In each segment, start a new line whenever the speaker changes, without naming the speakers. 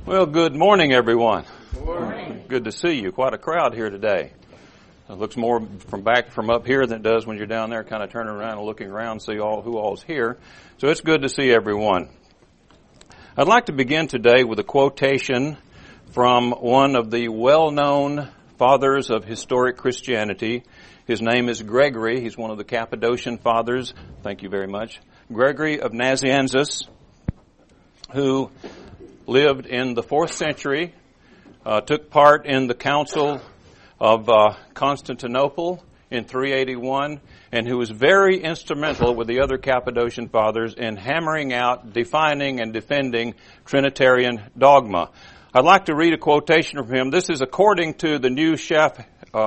Well, good morning, everyone.
Good morning.
Good to see you. Quite a crowd here today. It looks more from up here than it does when you're down there, kind of turning around and looking around, see who all's here. So it's good to see everyone. I'd like to begin today with a quotation from one of the well-known fathers of historic Christianity. His name is Gregory. He's one of the Cappadocian fathers. Thank you very much. Gregory of Nazianzus, who lived in the 4th century, took part in the Council of Constantinople in 381, and who was very instrumental with the other Cappadocian fathers in hammering out, defining, and defending Trinitarian dogma. I'd like to read a quotation from him. This is according to the new Schaff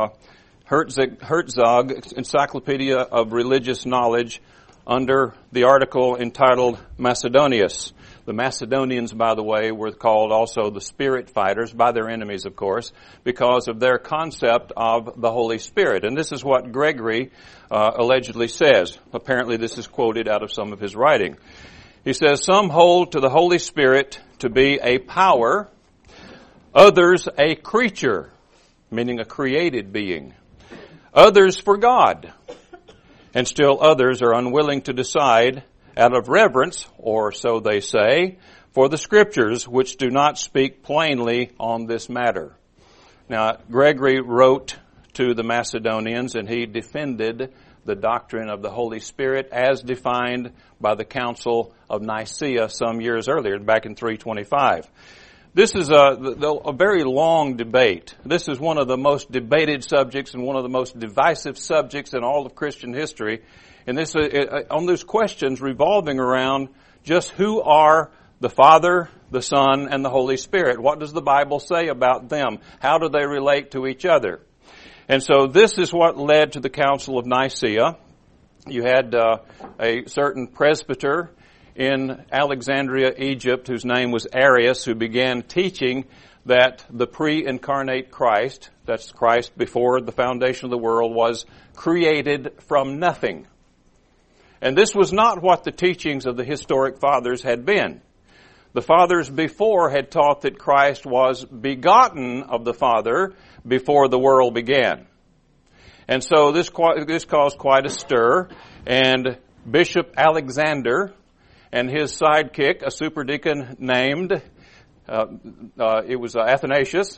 Herzog Encyclopedia of Religious Knowledge under the article entitled Macedonius. The Macedonians, by the way, were called also the Spirit Fighters, by their enemies, of course, because of their concept of the Holy Spirit. And this is what Gregory allegedly says. Apparently this is quoted out of some of his writing. He says, "Some hold to the Holy Spirit to be a power, others a creature," meaning a created being, "others for God, and still others are unwilling to decide out of reverence, or so they say, for the Scriptures, which do not speak plainly on this matter." Now, Gregory wrote to the Macedonians, and he defended the doctrine of the Holy Spirit as defined by the Council of Nicaea some years earlier, back in 325. This is a very long debate. This is one of the most debated subjects and one of the most divisive subjects in all of Christian history. And this, on those questions revolving around just who are the Father, the Son, and the Holy Spirit. What does the Bible say about them? How do they relate to each other? And so this is what led to the Council of Nicaea. You had a certain presbyter in Alexandria, Egypt, whose name was Arius, who began teaching that the pre-incarnate Christ, that's Christ before the foundation of the world, was created from nothing. And this was not what the teachings of the historic fathers had been. The fathers before had taught that Christ was begotten of the Father before the world began. And so this caused quite a stir, and Bishop Alexander and his sidekick, a superdeacon named, it was Athanasius,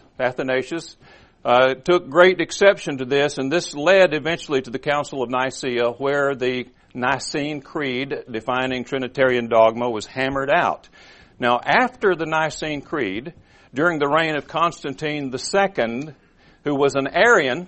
took great exception to this, and this led eventually to the Council of Nicaea, where the Nicene Creed, defining Trinitarian dogma, was hammered out. Now, after the Nicene Creed, during the reign of Constantine II, who was an Arian,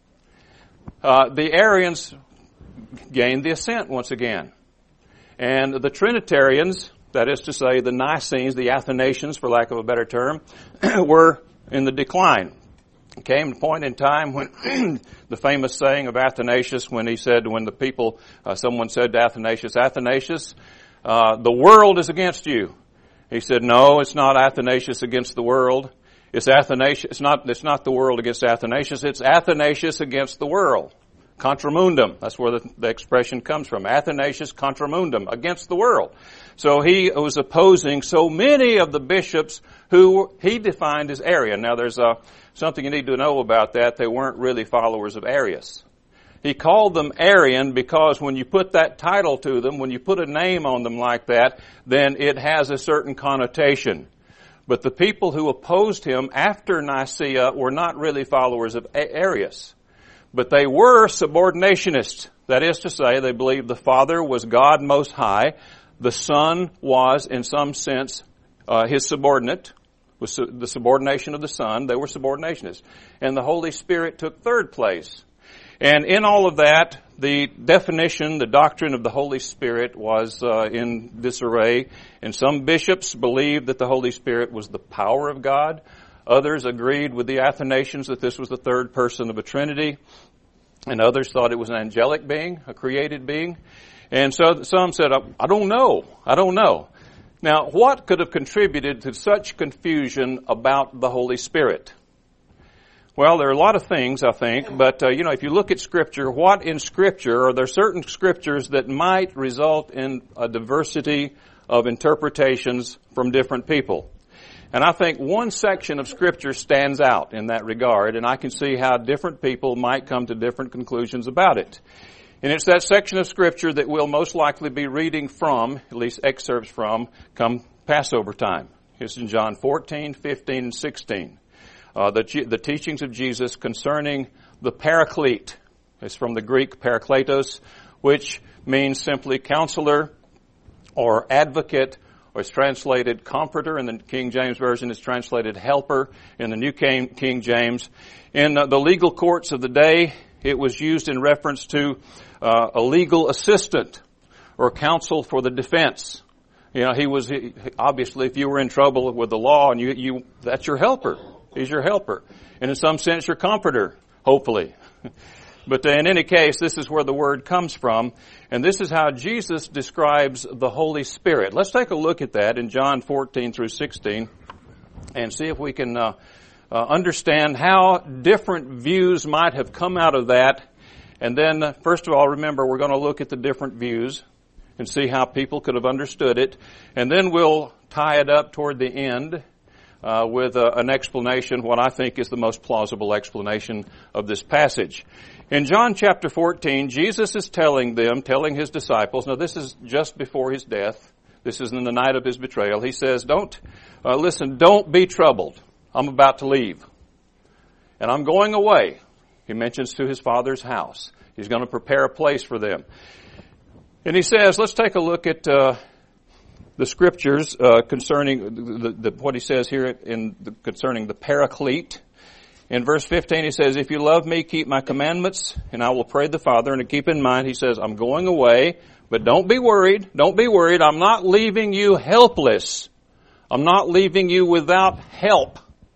the Arians gained the ascent once again. And the Trinitarians, that is to say the Nicenes, the Athanasians, for lack of a better term, were in the decline. It came a point in time when the famous saying of Athanasius, when he said, when the people, someone said to Athanasius, "Athanasius, the world is against you." He said, "No, it's not Athanasius against the world. It's Athanasius. It's not the world against Athanasius. It's Athanasius against the world. Contra mundum." That's where the expression comes from. Athanasius contra mundum, against the world. So he was opposing so many of the bishops who he defined as Arian. Now there's something you need to know about that. They weren't really followers of Arius. He called them Arian because when you put that title to them, when you put a name on them like that, then it has a certain connotation. But the people who opposed him after Nicaea were not really followers of Arius. But they were subordinationists. That is to say, they believed the Father was God Most High. The Son was, in some sense, his subordinate, was the subordination of the Son. They were subordinationists. And the Holy Spirit took third place. And in all of that, the definition, the doctrine of the Holy Spirit was in disarray. And some bishops believed that the Holy Spirit was the power of God. Others agreed with the Athanasians that this was the third person of a Trinity. And others thought it was an angelic being, a created being. And so some said, I don't know. Now, what could have contributed to such confusion about the Holy Spirit? Well, there are a lot of things, I think, but, if you look at Scripture, what in Scripture, are there certain Scriptures that might result in a diversity of interpretations from different people? And I think one section of Scripture stands out in that regard, and I can see how different people might come to different conclusions about it. And it's that section of Scripture that we'll most likely be reading from, at least excerpts from, come Passover time. It's in John 14, 15, and 16. The teachings of Jesus concerning the Paraclete. It's from the Greek parakletos, which means simply counselor or advocate, or it's translated comforter in the King James Version. It's translated helper in the New King James. In the legal courts of the day, it was used in reference to a legal assistant or counsel for the defense. You know, obviously, if you were in trouble with the law, and that's your helper. He's your helper. And in some sense, your comforter, hopefully. But in any case, this is where the word comes from. And this is how Jesus describes the Holy Spirit. Let's take a look at that in John 14 through 16 and see if we can understand how different views might have come out of that. And then, first of all, remember, we're going to look at the different views and see how people could have understood it. And then we'll tie it up toward the end with an explanation, what I think is the most plausible explanation of this passage. In John chapter 14, Jesus is telling his disciples, now this is just before his death. This is in the night of his betrayal. He says, don't be troubled. I'm about to leave. And I'm going away. He mentions to his Father's house. He's going to prepare a place for them. And he says, let's take a look at the Scriptures concerning what he says here concerning the Paraclete. In verse 15 he says, if you love me, keep my commandments, and I will pray the Father. And to keep in mind, he says, I'm going away, but don't be worried. Don't be worried. I'm not leaving you helpless. I'm not leaving you without help.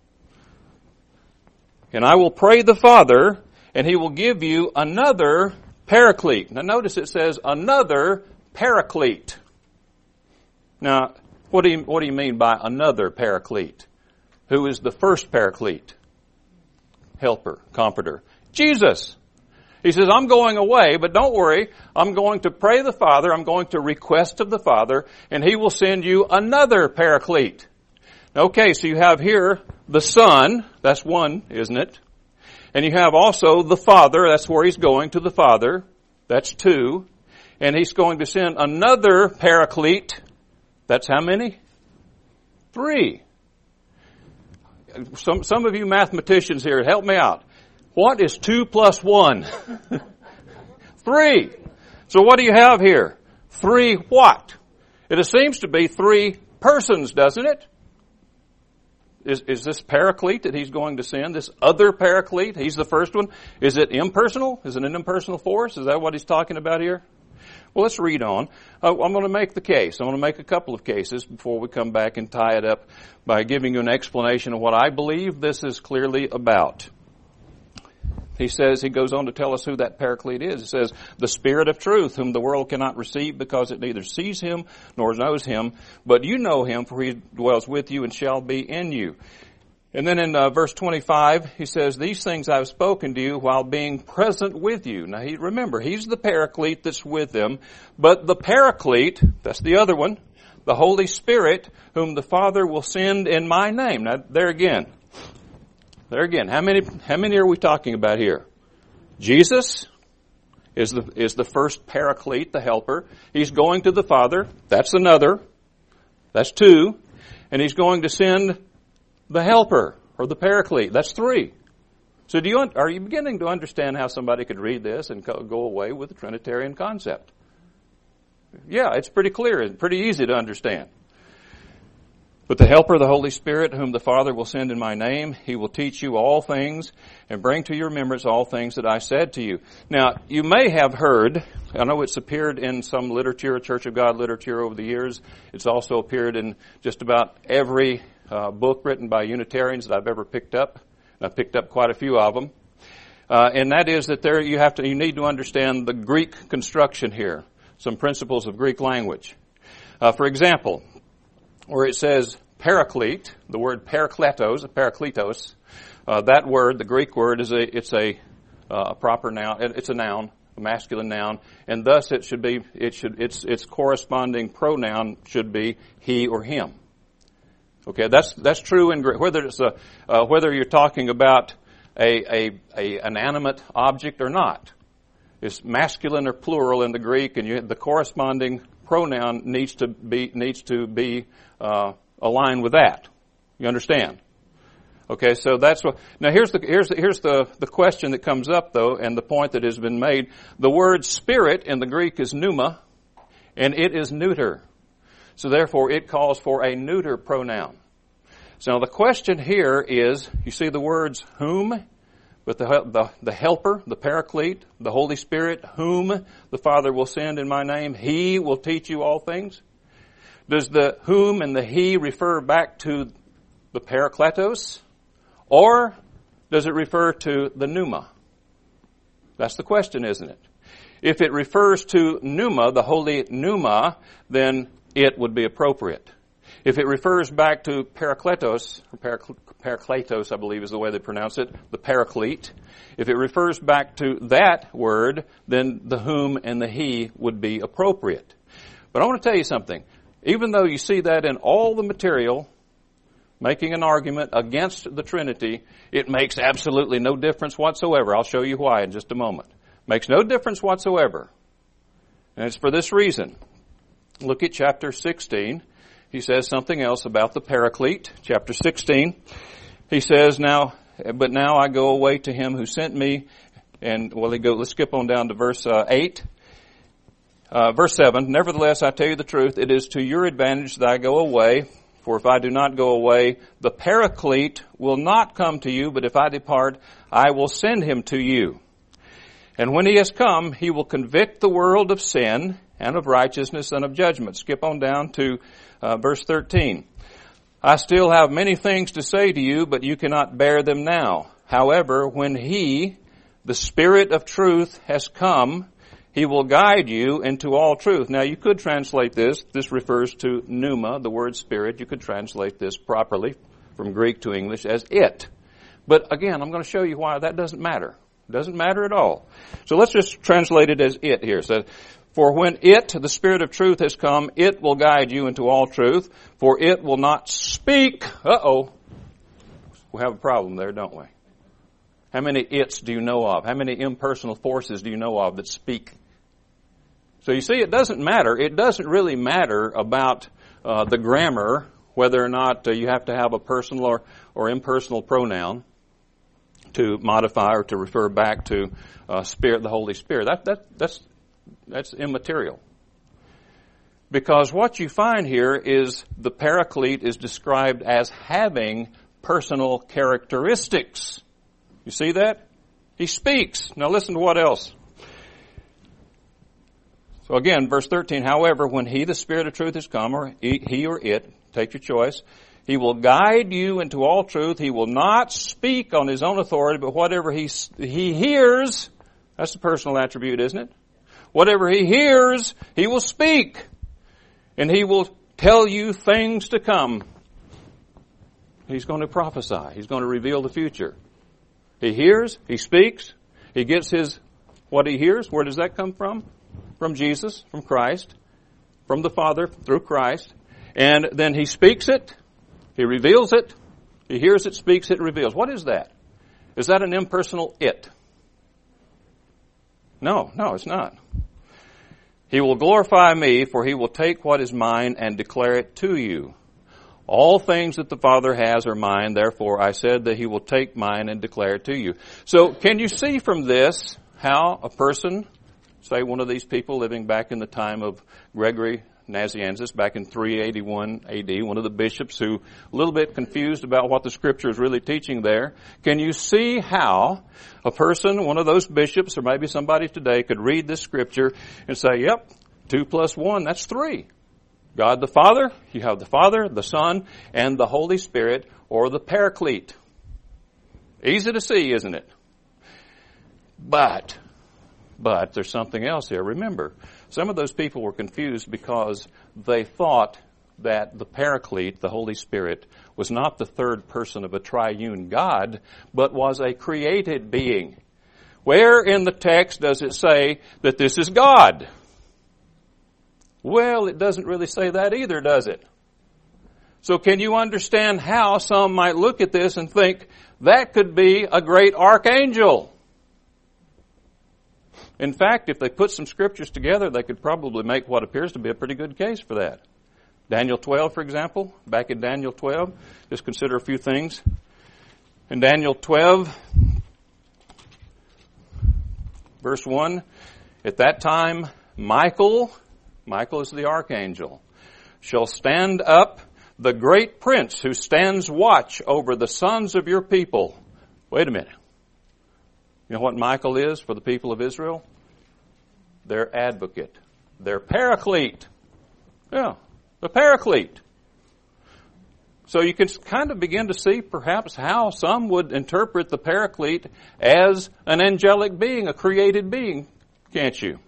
And I will pray the Father, and he will give you another Paraclete. Now notice it says another Paraclete. Now, what do you mean by another Paraclete? Who is the first Paraclete? Helper, comforter. Jesus. He says, I'm going away, but don't worry. I'm going to pray the Father. I'm going to request of the Father, and he will send you another Paraclete. Okay, so you have here the Son. That's one, isn't it? And you have also the Father. That's where he's going, to the Father. That's two. And he's going to send another Paraclete. That's how many? 3. Some of you mathematicians here, help me out. What is 2 plus 1? 3. So what do you have here? 3 what? It seems to be 3 persons, doesn't it? Is this Paraclete that he's going to send, this other Paraclete? He's the first one. Is it impersonal? Is it an impersonal force? Is that what he's talking about here? Well, let's read on. I'm going to make the case. I'm going to make a couple of cases before we come back and tie it up by giving you an explanation of what I believe this is clearly about. He goes on to tell us who that Paraclete is. He says, the Spirit of truth, whom the world cannot receive because it neither sees him nor knows him, but you know him, for he dwells with you and shall be in you. And then in verse 25, he says, these things I have spoken to you while being present with you. Now, remember, he's the Paraclete that's with them, but the Paraclete, that's the other one, the Holy Spirit, whom the Father will send in my name. Now, there again, how many are we talking about here? Jesus is the first Paraclete, the helper. He's going to the Father. That's another. That's 2. And he's going to send the helper, or the Paraclete. That's 3. So are you beginning to understand how somebody could read this and go away with the Trinitarian concept? Yeah, it's pretty clear and pretty easy to understand. But the helper, the Holy Spirit, whom the Father will send in my name, he will teach you all things and bring to your remembrance all things that I said to you. Now, you may have heard, I know it's appeared in some literature, Church of God literature over the years. It's also appeared in just about every book written by Unitarians that I've ever picked up. And I've picked up quite a few of them. And that is that you need to understand the Greek construction here, some principles of Greek language. For example, where it says Paraclete, the word parakletos, that word, the Greek word, it's a proper noun. It's a noun, a masculine noun, and thus its corresponding pronoun should be he or him. Okay, that's true in Greek. Whether you're talking about an animate object or not, it's masculine or plural in the Greek, and the corresponding pronoun needs to be aligned with that. You understand? Okay, so that's what. Now here's the question that comes up though, and the point that has been made. The word spirit in the Greek is pneuma, and it is neuter. So therefore, it calls for a neuter pronoun. So now the question here is, you see the words whom, with the helper, the paraclete, the Holy Spirit, whom the Father will send in my name, He will teach you all things. Does the whom and the He refer back to the parakletos, or does it refer to the pneuma? That's the question, isn't it? If it refers to pneuma, the holy pneuma, then it would be appropriate. If it refers back to parakletos, or parakletos, I believe is the way they pronounce it, the paraclete, if it refers back to that word, then the whom and the he would be appropriate. But I want to tell you something. Even though you see that in all the material, making an argument against the Trinity, it makes absolutely no difference whatsoever. I'll show you why in just a moment. Makes no difference whatsoever. And it's for this reason. Look at chapter 16. He says something else about the paraclete. Chapter 16. He says, but now I go away to him who sent me. And, let's skip on down to verse 8. Verse 7, nevertheless, I tell you the truth, it is to your advantage that I go away. For if I do not go away, the paraclete will not come to you, but if I depart, I will send him to you. And when he has come, he will convict the world of sin and of righteousness and of judgment. Skip on down to verse 13. I still have many things to say to you, but you cannot bear them now. However, when he, the Spirit of truth, has come, he will guide you into all truth. Now, you could translate this. This refers to pneuma, the word spirit. You could translate this properly from Greek to English as it. But again, I'm going to show you why that doesn't matter. It doesn't matter at all. So let's just translate it as it here. So, for when it, the Spirit of truth, has come, it will guide you into all truth. For it will not speak. We have a problem there, don't we? How many its do you know of? How many impersonal forces do you know of that speak? So you see, it doesn't matter. It doesn't really matter about the grammar, whether or not you have to have a personal or impersonal pronoun to modify or to refer back to Spirit, the Holy Spirit. That's immaterial. Because what you find here is the paraclete is described as having personal characteristics. You see that? He speaks. Now listen to what else. So again, verse 13, however, when he, the Spirit of truth, has come, or he or it, take your choice, he will guide you into all truth. He will not speak on his own authority, but whatever he hears, that's a personal attribute, isn't it? Whatever he hears, he will speak. And he will tell you things to come. He's going to prophesy. He's going to reveal the future. He hears, he speaks, he gets what he hears. Where does that come from? From Jesus, from Christ, from the Father through Christ. And then he speaks it, he reveals it, he hears it, speaks it, reveals. What is that? Is that an impersonal it? No, it's not. He will glorify me, for he will take what is mine and declare it to you. All things that the Father has are mine, therefore I said that he will take mine and declare it to you. So can you see from this how a person, say one of these people living back in the time of Gregory Nazianzus, back in 381 AD, one of the bishops who a little bit confused about what the Scripture is really teaching there. Can you see how a person, one of those bishops, or maybe somebody today, could read this Scripture and say, yep, 2 plus 1, that's 3. God the Father, you have the Father, the Son, and the Holy Spirit, or the Paraclete. Easy to see, isn't it? But there's something else here. Remember, some of those people were confused because they thought that the Paraclete, the Holy Spirit, was not the third person of a triune God, but was a created being. Where in the text does it say that this is God? Well, it doesn't really say that either, does it? So can you understand how some might look at this and think that could be a great archangel? In fact, if they put some scriptures together, they could probably make what appears to be a pretty good case for that. Daniel 12, for example, back in Daniel 12, just consider a few things. In Daniel 12, verse 1, at that time, Michael is the archangel, shall stand up, the great prince who stands watch over the sons of your people. Wait a minute. You know what Michael is for the people of Israel? Their advocate. Their paraclete. Yeah, the paraclete. So you can kind of begin to see perhaps how some would interpret the paraclete as an angelic being, a created being, can't you?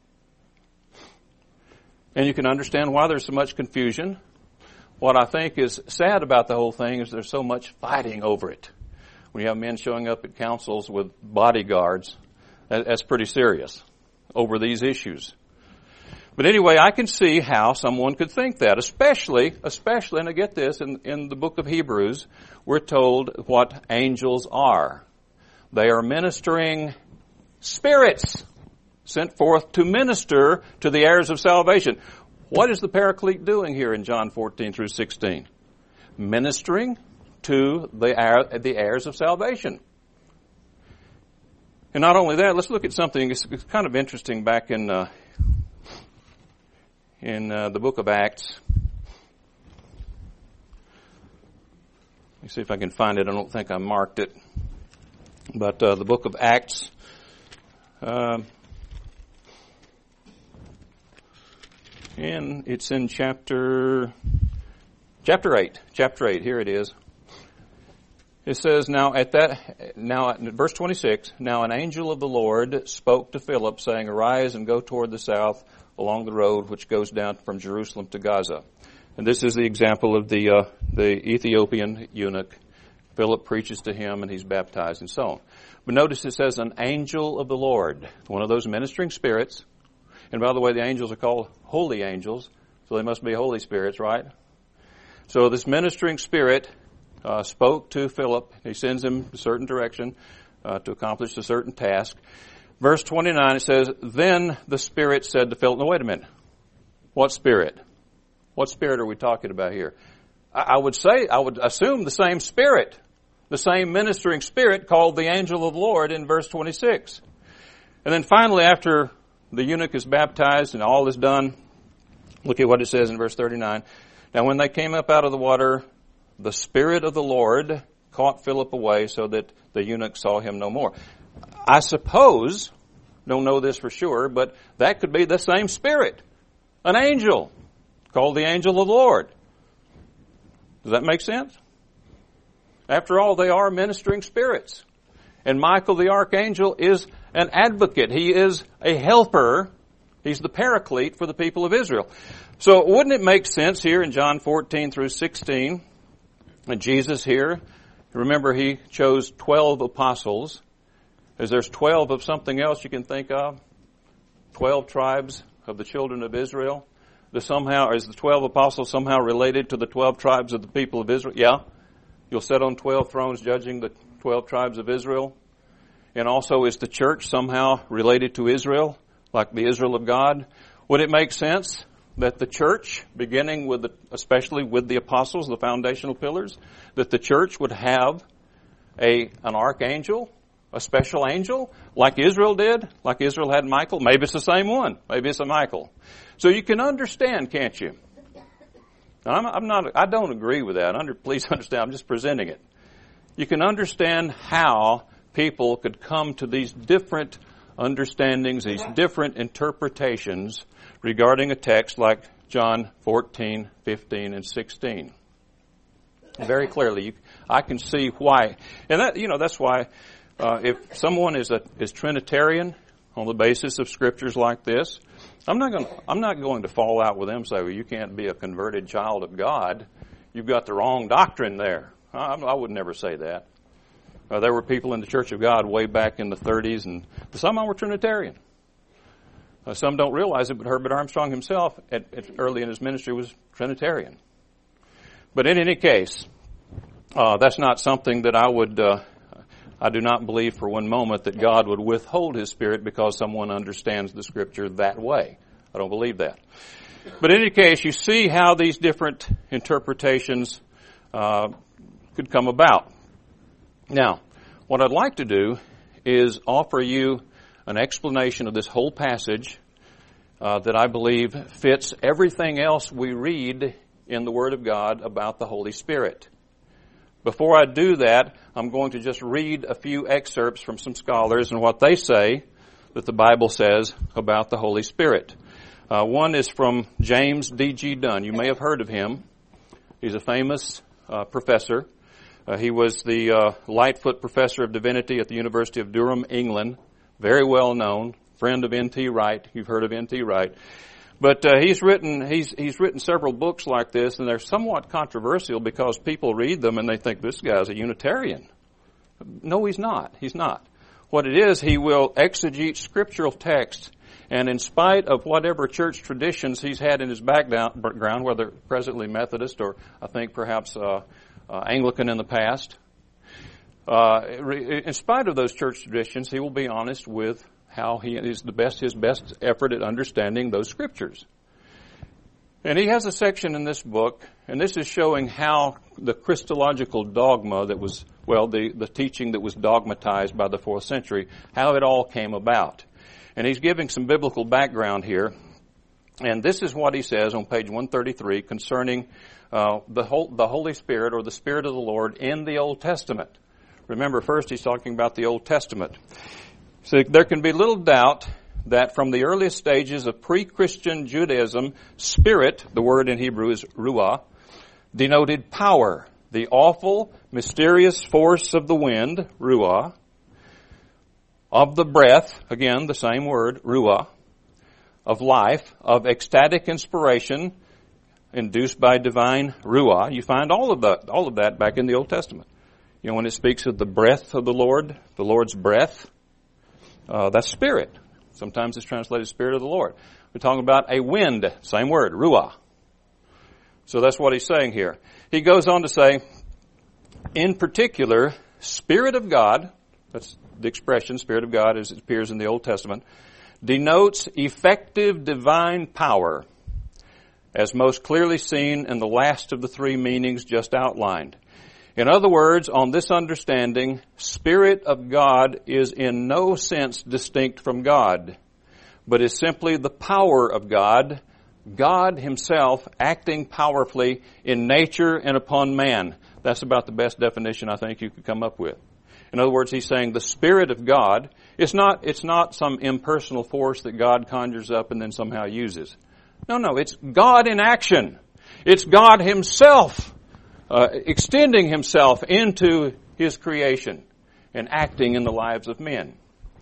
And you can understand why there's so much confusion. What I think is sad about the whole thing is there's so much fighting over it. When you have men showing up at councils with bodyguards, that's pretty serious over these issues. But anyway, I can see how someone could think that, especially, and I get this, in the book of Hebrews, we're told what angels are. They are ministering spirits sent forth to minister to the heirs of salvation. What is the paraclete doing here in John 14 through 16? Ministering to the heirs of salvation. And not only that, let's look at something it's kind of interesting back in the book of Acts. Let me see if I can find it. I don't think I marked it. But the book of Acts, and it's in chapter 8. Chapter 8, here it is. It says, now in verse 26, now an angel of the Lord spoke to Philip, saying, arise and go toward the south along the road which goes down from Jerusalem to Gaza. And this is the example of the Ethiopian eunuch. Philip preaches to him and he's baptized and so on. But notice it says an angel of the Lord, one of those ministering spirits. And by the way, the angels are called holy angels, so they must be holy spirits, right? So this ministering spirit spoke to Philip. He sends him a certain direction to accomplish a certain task. Verse 29, it says, then the Spirit said to Philip, now wait a minute. What spirit? What spirit are we talking about here? I would assume the same spirit, the same ministering spirit called the angel of the Lord in verse 26. And then finally, after the eunuch is baptized and all is done, look at what it says in verse 39. Now when they came up out of the water, the Spirit of the Lord caught Philip away so that the eunuch saw him no more. I suppose, don't know this for sure, but that could be the same Spirit. An angel called the angel of the Lord. Does that make sense? After all, they are ministering spirits. And Michael the archangel is an advocate. He is a helper. He's the paraclete for the people of Israel. So wouldn't it make sense here in John 14 through 16, and Jesus here, remember he chose 12 apostles. As there's 12 of something else you can think of, 12 tribes of the children of Israel. Is the 12 apostles somehow related to the 12 tribes of the people of Israel? Yeah. You'll sit on 12 thrones judging the 12 tribes of Israel. And also, is the church somehow related to Israel, like the Israel of God? Would it make sense that the church, beginning with, especially with the apostles, the foundational pillars, that the church would have an archangel, a special angel, like Israel did, like Israel had Michael? Maybe it's the same one. Maybe it's a Michael. So you can understand, can't you? I don't agree with that. Please understand, I'm just presenting it. You can understand how people could come to these different understandings, these different interpretations regarding a text like John 14, 15, and 16. Very clearly, I can see why. And that's why if someone is Trinitarian on the basis of scriptures like this, I'm not going to fall out with them and say, well, you can't be a converted child of God. You've got the wrong doctrine there. I would never say that. There were people in the Church of God way back in the 30s, and some of them were Trinitarian. Some don't realize it, but Herbert Armstrong himself, early in his ministry, was Trinitarian. But in any case, that's not something that I do not believe for one moment that God would withhold His Spirit because someone understands the Scripture that way. I don't believe that. But in any case, you see how these different interpretations could come about. Now, what I'd like to do is offer you an explanation of this whole passage that I believe fits everything else we read in the Word of God about the Holy Spirit. Before I do that, I'm going to just read a few excerpts from some scholars and what they say that the Bible says about the Holy Spirit. One is from James D.G. Dunn. You may have heard of him. He's a famous professor. He was the Lightfoot Professor of Divinity at the University of Durham, England. Very well known. Friend of N.T. Wright. You've heard of N.T. Wright. But he's written several books like this, and they're somewhat controversial because people read them and they think this guy's a Unitarian. No, he's not. He's not. What it is, he will exegete scriptural texts, and in spite of whatever church traditions he's had in his background, whether presently Methodist or I think perhaps Anglican in the past, in spite of those church traditions, he will be honest with how he is his best effort at understanding those scriptures. And he has a section in this book, and this is showing how the Christological dogma that was, the teaching that was dogmatized by the 4th century, how it all came about. And he's giving some biblical background here. And this is what he says on page 133 concerning the Holy Spirit or the Spirit of the Lord in the Old Testament. Remember, first he's talking about the Old Testament. So there can be little doubt that from the earliest stages of pre-Christian Judaism, spirit, the word in Hebrew is ruah, denoted power, the awful, mysterious force of the wind, ruah, of the breath, again, the same word, ruah, of life, of ecstatic inspiration, induced by divine ruah. You find all of that back in the Old Testament. You know, when it speaks of the breath of the Lord's breath, that's spirit. Sometimes it's translated Spirit of the Lord. We're talking about a wind, same word, ruah. So that's what he's saying here. He goes on to say, in particular, Spirit of God, that's the expression, Spirit of God as it appears in the Old Testament, denotes effective divine power, as most clearly seen in the last of the three meanings just outlined. In other words, on this understanding, Spirit of God is in no sense distinct from God, but is simply the power of God, God Himself acting powerfully in nature and upon man. That's about the best definition I think you could come up with. In other words, he's saying the Spirit of God, it's not some impersonal force that God conjures up and then somehow uses. No, it's God in action. It's God Himself extending Himself into His creation and acting in the lives of men.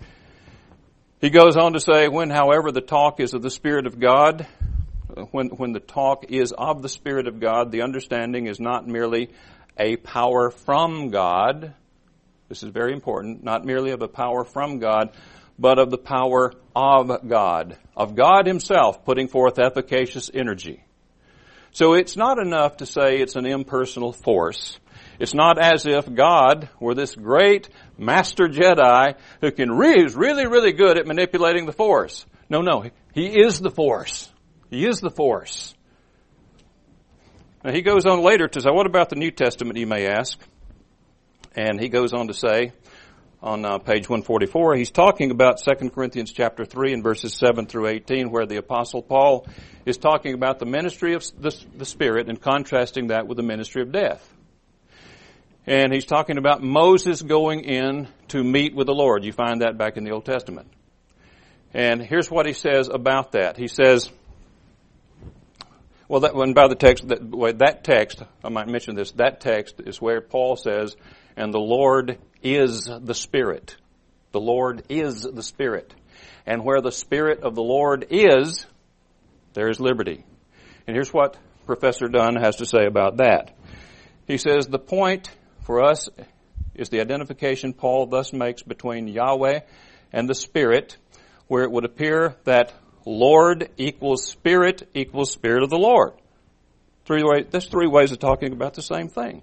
He goes on to say, when, however, the talk is of the Spirit of God, when the talk is of the Spirit of God, the understanding is not merely a power from God. This is very important. Not merely of a power from God, but of the power of God Himself putting forth efficacious energy. So it's not enough to say it's an impersonal force. It's not as if God were this great master Jedi who is really, really good at manipulating the force. No, He is the force. He is the force. Now he goes on later to say, what about the New Testament, you may ask? And he goes on to say, on page 144, he's talking about 2 Corinthians chapter 3 and verses 7 through 18, where the Apostle Paul is talking about the ministry of the Spirit and contrasting that with the ministry of death. And he's talking about Moses going in to meet with the Lord. You find that back in the Old Testament. And here's what he says about that. He says, that text, I might mention this, that text is where Paul says, and the Lord is the Spirit. The Lord is the Spirit. And where the Spirit of the Lord is, there is liberty. And here's what Professor Dunn has to say about that. He says, the point for us is the identification Paul thus makes between Yahweh and the Spirit, where it would appear that Lord equals Spirit of the Lord. There's three ways of talking about the same thing.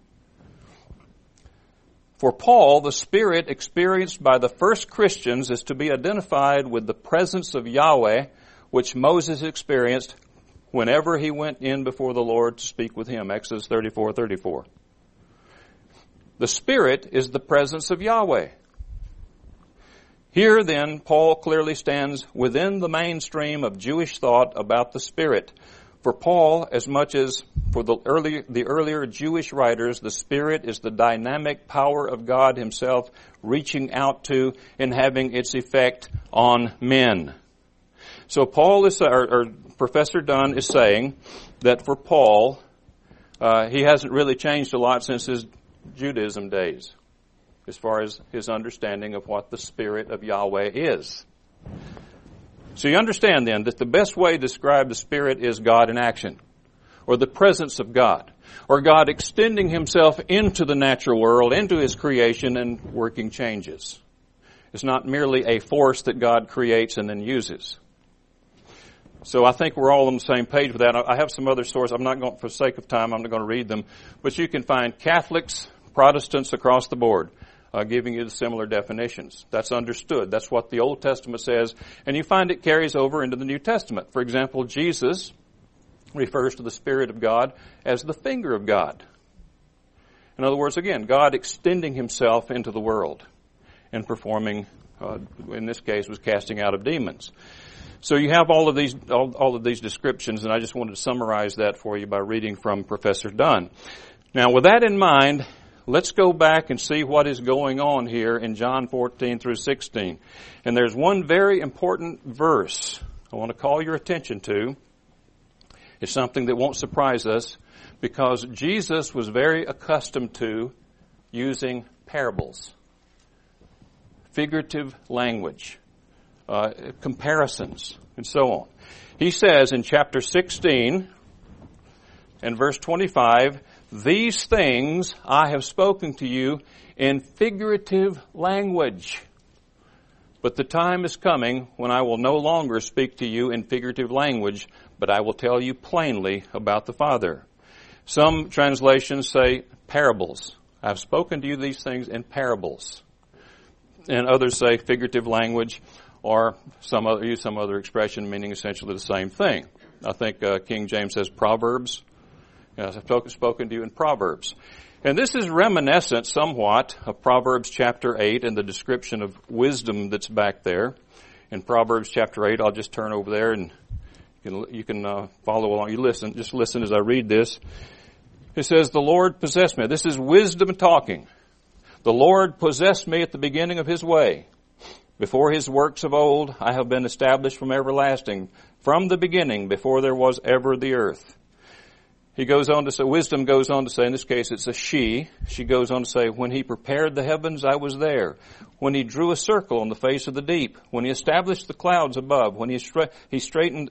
For Paul, the Spirit experienced by the first Christians is to be identified with the presence of Yahweh, which Moses experienced whenever he went in before the Lord to speak with him, Exodus 34:34. The Spirit is the presence of Yahweh. Here, then, Paul clearly stands within the mainstream of Jewish thought about the Spirit. For Paul, as much as for the earlier Jewish writers, the Spirit is the dynamic power of God Himself reaching out to and having its effect on men. So Paul is, or Professor Dunn is saying that for Paul, he hasn't really changed a lot since his Judaism days, as far as his understanding of what the Spirit of Yahweh is. So you understand then that the best way to describe the Spirit is God in action, or the presence of God, or God extending Himself into the natural world, into His creation and working changes. It's not merely a force that God creates and then uses. So I think we're all on the same page with that. I have some other sources. I'm not going, for the sake of time, I'm not going to read them. But you can find Catholics, Protestants across the board giving you the similar definitions. That's understood. That's what the Old Testament says. And you find it carries over into the New Testament. For example, Jesus refers to the Spirit of God as the finger of God. In other words, again, God extending Himself into the world and performing, in this case, was casting out of demons. So you have all of these descriptions, and I just wanted to summarize that for you by reading from Professor Dunn. Now, with that in mind, let's go back and see what is going on here in John 14 through 16. And there's one very important verse I want to call your attention to. It's something that won't surprise us because Jesus was very accustomed to using parables, figurative language, comparisons, and so on. He says in chapter 16 and verse 25, "These things I have spoken to you in figurative language. But the time is coming when I will no longer speak to you in figurative language, but I will tell you plainly about the Father." Some translations say parables. I've spoken to you these things in parables. And others say figurative language, or use some other expression meaning essentially the same thing. I think King James says proverbs. I've spoken to you in Proverbs. And this is reminiscent somewhat of Proverbs chapter 8 and the description of wisdom that's back there. In Proverbs chapter 8, I'll just turn over there and you can follow along. Just listen as I read this. It says, "The Lord possessed me." This is wisdom talking. "The Lord possessed me at the beginning of His way. Before His works of old, I have been established from everlasting, from the beginning, before there was ever the earth." He goes on to say, wisdom goes on to say, in this case it's a she. She goes on to say, "When He prepared the heavens, I was there. When He drew a circle on the face of the deep. When He established the clouds above. When He strengthened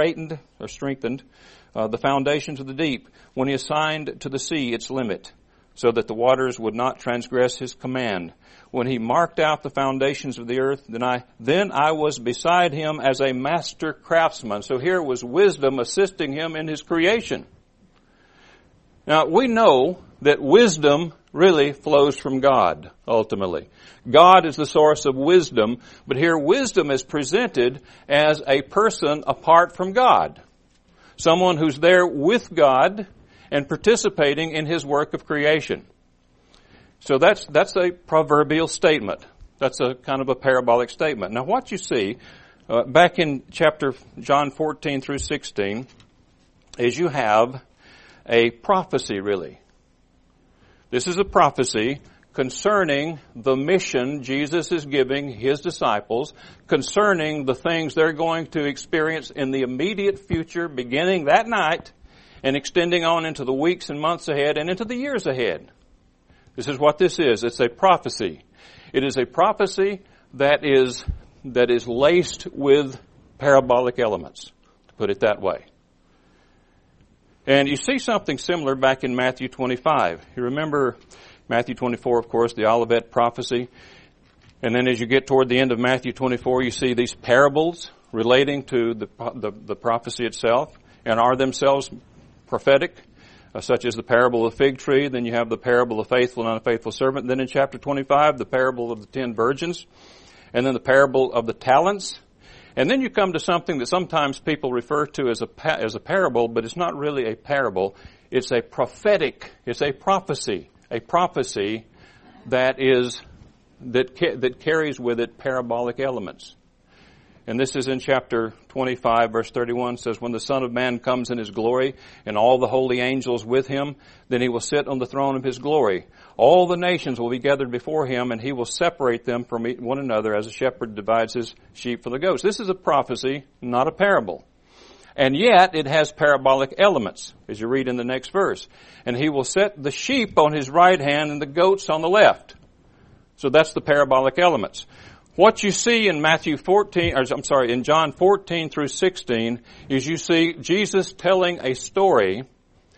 the foundations of the deep. When He assigned to the sea its limit, so that the waters would not transgress His command. When He marked out the foundations of the earth, then I was beside Him as a master craftsman." So here was wisdom assisting Him in His creation. Now, we know that wisdom really flows from God, ultimately. God is the source of wisdom, but here wisdom is presented as a person apart from God. Someone who's there with God and participating in His work of creation. So that's a proverbial statement. That's a kind of a parabolic statement. Now what you see back in chapter John 14 through 16 is you have a prophecy, really. This is a prophecy concerning the mission Jesus is giving His disciples, concerning the things they're going to experience in the immediate future, beginning that night and extending on into the weeks and months ahead and into the years ahead. This is what this is. It's a prophecy. It is a prophecy that is laced with parabolic elements, to put it that way. And you see something similar back in Matthew 25. You remember Matthew 24, of course, the Olivet prophecy. And then as you get toward the end of Matthew 24, you see these parables relating to the prophecy itself and are themselves prophetic. such as the parable of the fig tree. Then you have the parable of the faithful and unfaithful servant. Then in chapter 25, the parable of the 10 virgins. And then the parable of the talents. And then you come to something that sometimes people refer to as a parable, but it's not really a parable. It's a prophetic, it's a prophecy that carries with it parabolic elements. And this is in chapter 25, verse 31, says, when the Son of Man comes in His glory and all the holy angels with Him, then He will sit on the throne of His glory. All the nations will be gathered before Him, and He will separate them from one another as a shepherd divides his sheep from the goats. This is a prophecy, not a parable. And yet, it has parabolic elements, as you read in the next verse. And He will set the sheep on His right hand and the goats on the left. So that's the parabolic elements. What you see in in John 14 through 16 is you see Jesus telling a story.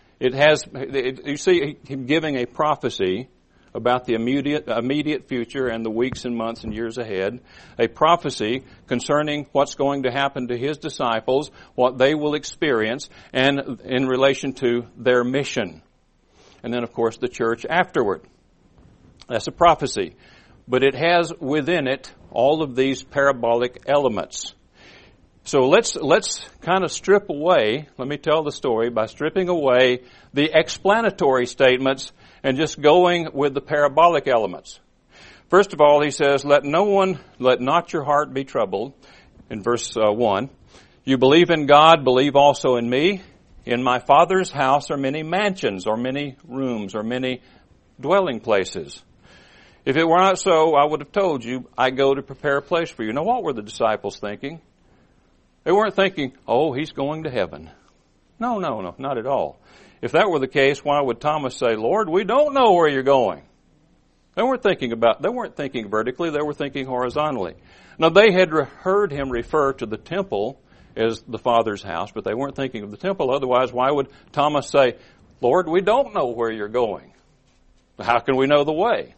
You see Him giving a prophecy about the immediate future and the weeks and months and years ahead. A prophecy concerning what's going to happen to His disciples, what they will experience, and in relation to their mission. And then, of course, the church afterward. That's a prophecy. But it has within it all of these parabolic elements. So let's kind of strip away, let me tell the story, by stripping away the explanatory statements and just going with the parabolic elements. First of all, He says, let not your heart be troubled, in verse 1. You believe in God, believe also in me. In my Father's house are many mansions, or many rooms, or many dwelling places. If it were not so, I would have told you, I go to prepare a place for you. Now, what were the disciples thinking? They weren't thinking, oh, He's going to heaven. No, not at all. If that were the case, why would Thomas say, Lord, we don't know where you're going? They weren't thinking vertically, they were thinking horizontally. Now, they had heard Him refer to the temple as the Father's house, but they weren't thinking of the temple. Otherwise, why would Thomas say, Lord, we don't know where you're going? How can we know the way?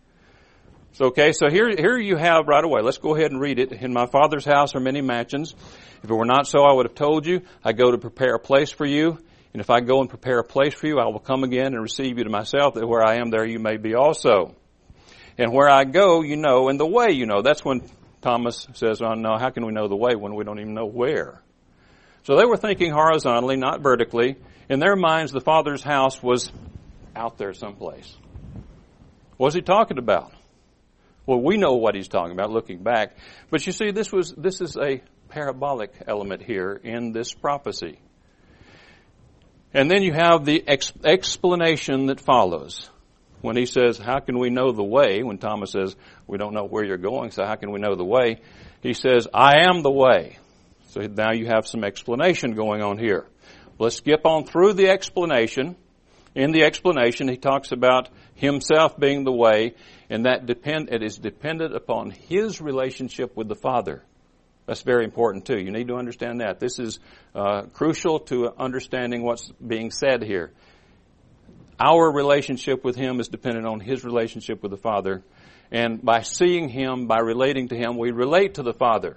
So here you have right away. Let's go ahead and read it. In my Father's house are many mansions. If it were not so, I would have told you. I go to prepare a place for you. And if I go and prepare a place for you, I will come again and receive you to myself, that where I am, there you may be also. And where I go, you know, and the way you know. That's when Thomas says, oh, no, how can we know the way when we don't even know where? So they were thinking horizontally, not vertically. In their minds, the Father's house was out there someplace. What's He talking about? Well, we know what He's talking about looking back. But you see, this is a parabolic element here in this prophecy. And then you have the explanation that follows. When He says, how can we know the way? When Thomas says, we don't know where you're going, so how can we know the way? He says, I am the way. So now you have some explanation going on here. Let's skip on through the explanation. In the explanation, He talks about Himself being the way, and that it is dependent upon His relationship with the Father. That's very important too. You need to understand that. This is crucial to understanding what's being said here. Our relationship with Him is dependent on His relationship with the Father. And by seeing Him, by relating to Him, we relate to the Father.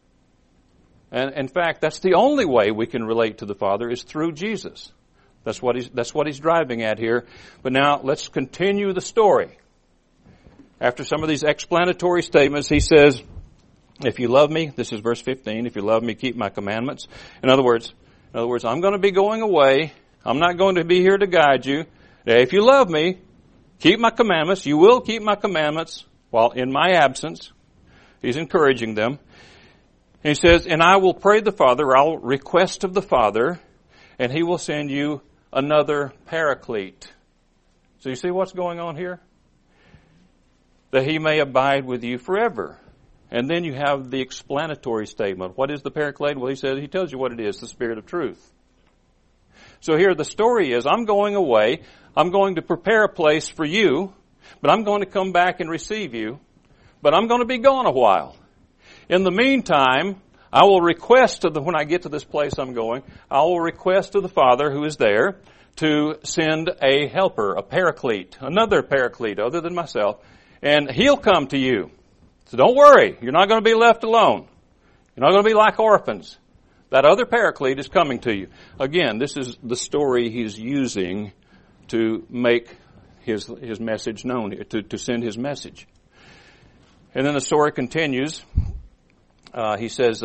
And in fact, that's the only way we can relate to the Father is through Jesus. That's what he's driving at here. But now let's continue the story. After some of these explanatory statements, He says, if you love me, this is verse 15, if you love me, keep my commandments. In other words, I'm going to be going away. I'm not going to be here to guide you. If you love me, keep my commandments. You will keep my commandments while in my absence. He's encouraging them. He says, and I will pray the Father, or I'll request of the Father, and He will send you another paraclete. So you see what's going on here? That He may abide with you forever. And then you have the explanatory statement. What is the paraclete? Well, He tells you what it is, the Spirit of truth. So here the story is, I'm going away. I'm going to prepare a place for you, but I'm going to come back and receive you. But I'm going to be gone a while. In the meantime, I will request when I get to this place I'm going, I will request to the Father who is there to send a helper, a paraclete, another paraclete other than myself, and He'll come to you. So don't worry, you're not going to be left alone. You're not going to be like orphans. That other paraclete is coming to you. Again, this is the story He's using to make his message known, to send his message. And then the story continues. He says,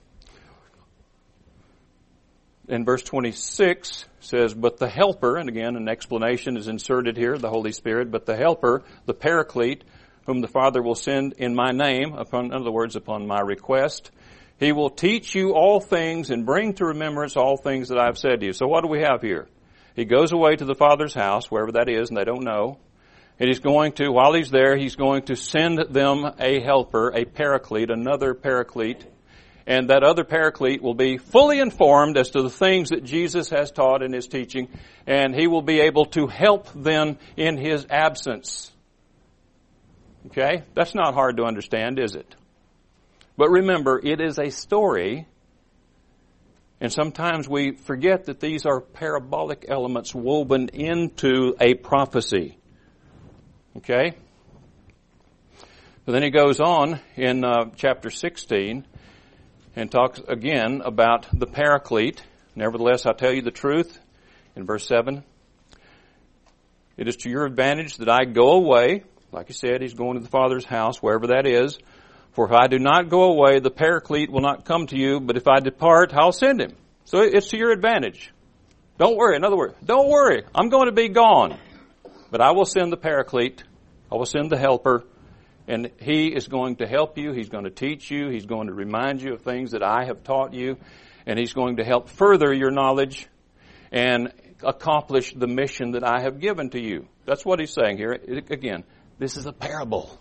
in verse 26, says, but the Helper, and again an explanation is inserted here, the Holy Spirit, but the Helper, the Paraclete, whom the Father will send in my name, in other words, upon my request, he will teach you all things and bring to remembrance all things that I have said to you. So what do we have here? He goes away to the Father's house, wherever that is, and they don't know. And he's going to, while he's there, he's going to send them a helper, a paraclete, another paraclete. And that other paraclete will be fully informed as to the things that Jesus has taught in his teaching. And he will be able to help them in his absence. Okay? That's not hard to understand, is it? But remember, it is a story. And sometimes we forget that these are parabolic elements woven into a prophecy. Okay? But then he goes on in chapter 16 and talks again about the Paraclete. Nevertheless, I tell you the truth, in verse 7. It is to your advantage that I go away. Like he said, he's going to the Father's house, wherever that is. For if I do not go away, the Paraclete will not come to you, but if I depart, I'll send him. So it's to your advantage. Don't worry. In other words, don't worry. I'm going to be gone. But I will send the Paraclete. I will send the Helper. And he is going to help you. He's going to teach you. He's going to remind you of things that I have taught you. And he's going to help further your knowledge and accomplish the mission that I have given to you. That's what he's saying here. Again, this is a parable.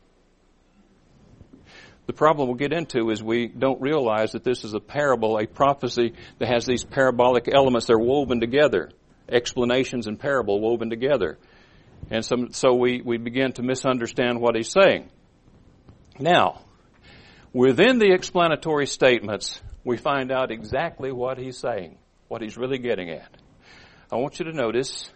The problem we'll get into is we don't realize that this is a parable, a prophecy that has these parabolic elements. They're woven together. Explanations and parable woven together. And so we begin to misunderstand what he's saying. Now, within the explanatory statements, we find out exactly what he's saying, what he's really getting at. I want you to notice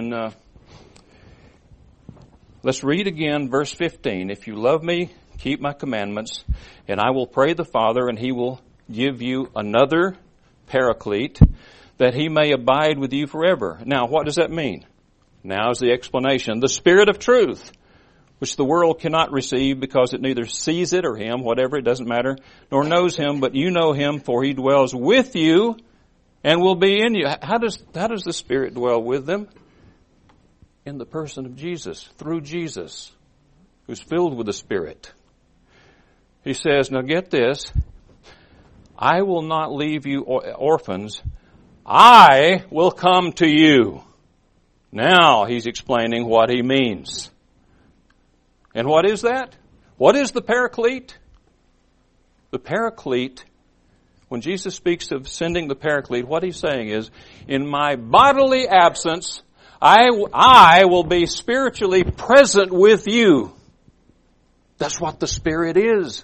let's read again verse 15. If you love me, keep my commandments, and I will pray the Father, and he will give you another Paraclete, that he may abide with you forever. Now, what does that mean? Now is the explanation. The Spirit of truth, which the world cannot receive because it neither sees it or him, whatever, it doesn't matter, nor knows him, but you know him, for he dwells with you and will be in you. How does the Spirit dwell with them? In the person of Jesus, through Jesus, who's filled with the Spirit. He says, now get this, I will not leave you orphans. I will come to you. Now he's explaining what he means. And what is that? What is the Paraclete? The Paraclete, when Jesus speaks of sending the Paraclete, what he's saying is, in my bodily absence, I will be spiritually present with you. That's what the Spirit is.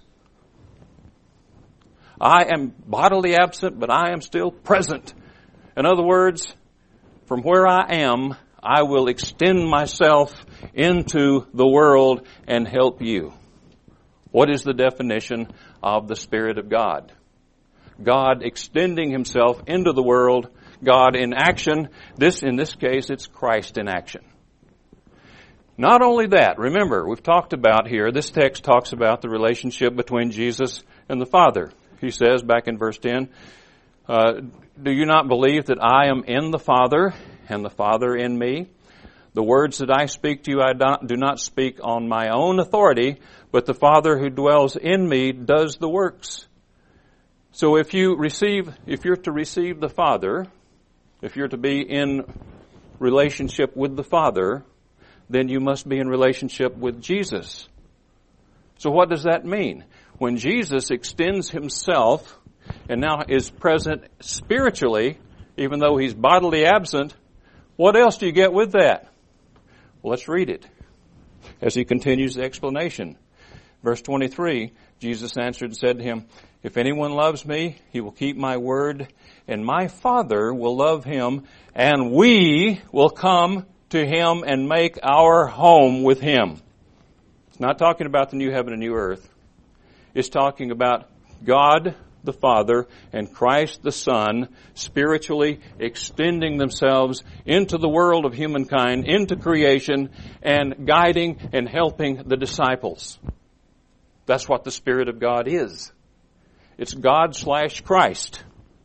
I am bodily absent, but I am still present. In other words, from where I am, I will extend myself into the world and help you. What is the definition of the Spirit of God? God extending himself into the world, God in action. In this case, it's Christ in action. Not only that, remember, we've talked about here, this text talks about the relationship between Jesus and the Father. He says back in verse 10, do you not believe that I am in the Father and the Father in me? The words that I speak to you, I do not speak on my own authority, but the Father who dwells in me does the works. So if you're to receive the Father, if you're to be in relationship with the Father, then you must be in relationship with Jesus. So what does that mean? When Jesus extends himself and now is present spiritually, even though he's bodily absent, what else do you get with that? Well, let's read it as he continues the explanation. Verse 23, Jesus answered and said to him, if anyone loves me, he will keep my word, and my Father will love him, and we will come to him and make our home with him. It's not talking about the new heaven and new earth. It's talking about God the Father and Christ the Son spiritually extending themselves into the world of humankind, into creation, and guiding and helping the disciples. That's what the Spirit of God is. It's God/Christ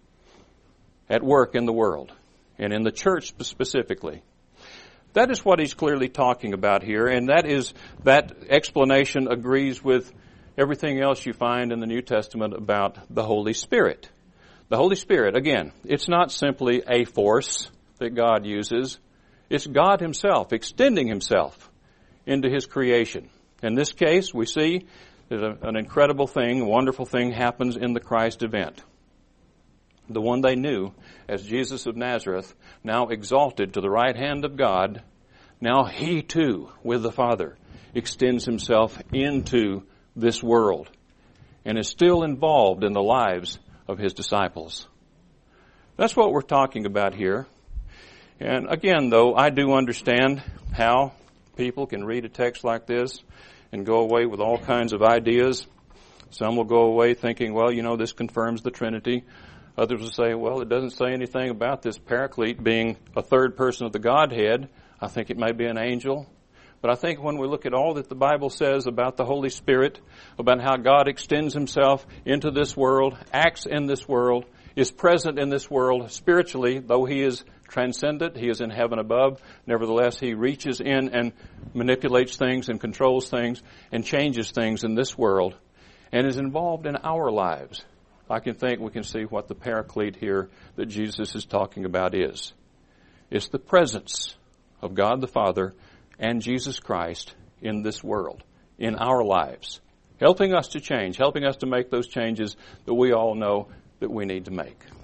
at work in the world, and in the church specifically. That is what he's clearly talking about here, and that explanation agrees with everything else you find in the New Testament about the Holy Spirit. The Holy Spirit, again, it's not simply a force that God uses. It's God Himself extending Himself into His creation. In this case, we see that an incredible thing, a wonderful thing happens in the Christ event. The one they knew as Jesus of Nazareth, now exalted to the right hand of God, now He too, with the Father, extends Himself into this world and is still involved in the lives of His disciples. That's what we're talking about here. And again, though, I do understand how people can read a text like this and go away with all kinds of ideas. Some will go away thinking, well, this confirms the Trinity. Others will say, well, it doesn't say anything about this Paraclete being a third person of the Godhead. I think it may be an angel. But I think when we look at all that the Bible says about the Holy Spirit, about how God extends Himself into this world, acts in this world, is present in this world spiritually, though He is transcendent, He is in heaven above, nevertheless He reaches in and manipulates things and controls things and changes things in this world and is involved in our lives. I can think we can see what the Paraclete here that Jesus is talking about is. It's the presence of God the Father and Jesus Christ in this world, in our lives, helping us to change, helping us to make those changes that we all know that we need to make.